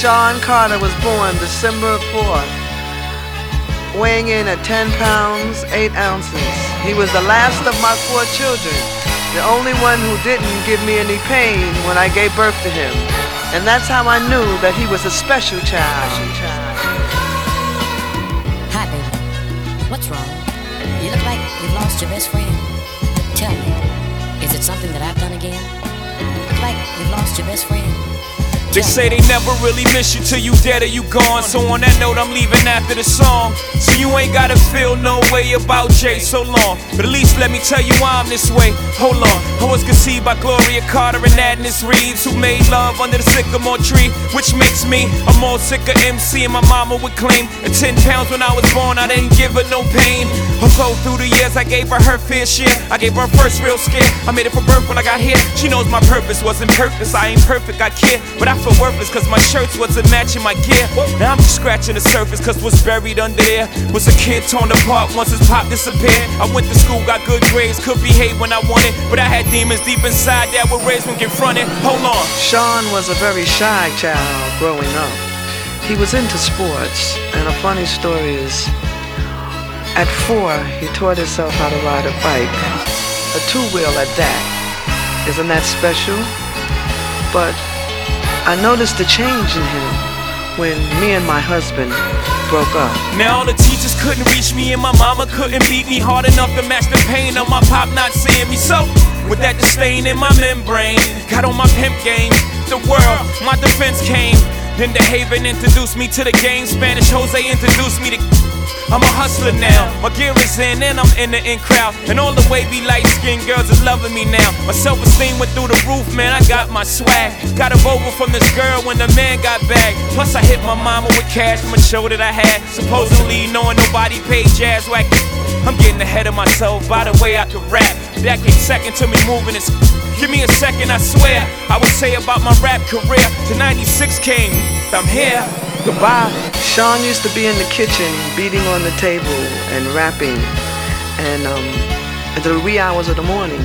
Sean Carter was born December 4th, weighing in at 10 pounds, 8 ounces. He was the last of my 4 children, the only one who didn't give me any pain when I gave birth to him. And that's how I knew that he was a special child. Hi, baby. What's wrong? You look like you've lost your best friend. Tell me, is it something that I've done again? You look like you've lost your best friend. They say they never really miss you till you dead or you gone. So on that note, I'm leaving after the song. So you ain't gotta feel no way about Jay so long. But at least let me tell you why I'm this way. Hold on, I was conceived by Gloria Carter and Agnes Reeves, who made love under the sycamore tree, which makes me a more sicker MC. And my mama would claim at 10 pounds when I was born, I didn't give her no pain. Although through the years I gave her her fair share, I gave her first real scare. I made it for birth when I got here. She knows my purpose wasn't purpose. I ain't perfect, I care, but I feel worthless cause my shirts wasn't matching my gear. Now I'm just scratching the surface cause what's buried under there was a kid torn apart once his pop disappeared. I went to school, got good grades, could behave when I wanted, but I had demons deep inside that were raised when confronted. Hold on. Sean was a very shy child growing up. He was into sports, and a funny story is, at 4, he taught himself how to ride a bike, a 2-wheel at that. Isn't that special? But I noticed a change in him when me and my husband broke up. Now all the teachers couldn't reach me and my mama couldn't beat me hard enough to match the pain of my pop not seeing me. So with that disdain in my membrane, got on my pimp game. The world, my defense came. Then the Haven introduced me to the game. Spanish Jose introduced me to. I'm a hustler now, my gear is in and I'm in the in crowd. And all the wavy light-skinned girls is loving me now. My self-esteem went through the roof, man, I got my swag. Got a Volvo from this girl when the man got back. Plus I hit my mama with cash from a show that I had. Supposedly knowing nobody paid jazz whack. I'm getting ahead of myself by the way I could rap. That came second to me moving this. Give me a second, I swear. I would say about my rap career. To 96 came, I'm here. Goodbye. Sean used to be in the kitchen beating on the table and rapping and until the wee hours of the morning.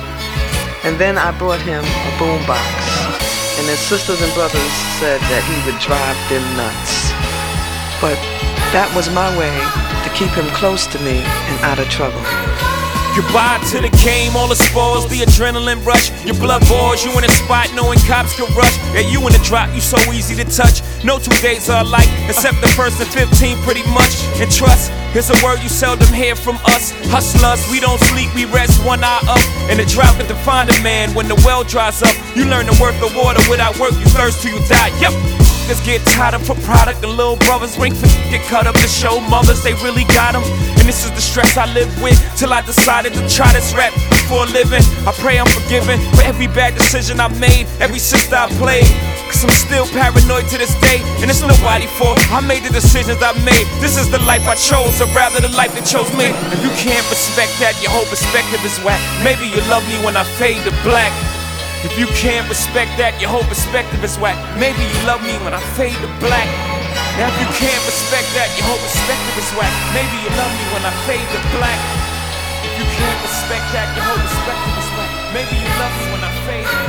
And then I brought him a boombox, and his sisters and brothers said that he would drive them nuts. But that was my way to keep him close to me and out of trouble. Goodbye to the game, all the spoils, the adrenaline rush. Your blood boils, you in a spot knowing cops can rush. Yeah, you in the drop, you so easy to touch. No 2 days are alike, except the first and 15 pretty much. And trust, here's a word you seldom hear from us. Hustlers, we don't sleep, we rest 1 eye up. And the drought can define a man when the well dries up. You learn the worth of water, without work you thirst till you die, yep. Get tied up for product, and little brothers ring for get cut up to show mothers they really got them. And this is the stress I live with till I decided to try this rap for a living. I pray I'm forgiven for every bad decision I made, every sister I played. Cause I'm still paranoid to this day, and it's nobody's fault. I made the decisions I made. This is the life I chose, or rather the life that chose me. If you can't respect that, your whole perspective is whack. Maybe you love me when I fade to black. If you can't respect that, your whole perspective is whack. Maybe you love me when I fade to black. Now if you can't respect that, your whole perspective is whack. Maybe you love me when I fade to black. If you can't respect that, your whole perspective is whack. Maybe you love me when I fade to black.